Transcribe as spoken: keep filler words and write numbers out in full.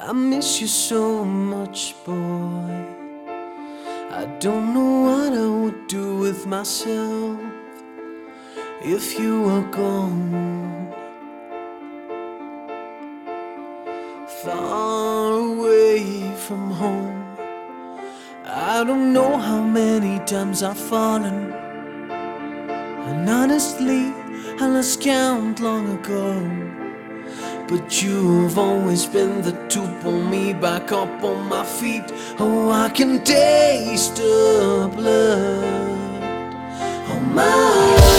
I miss you so much, boy. I don't know what I would do with myself if you were gone. Far away from home, I don't know how many times I've fallen, and honestly I lost count long ago. But you've always been the to pull me back up on my feet. Oh, I can taste the blood on my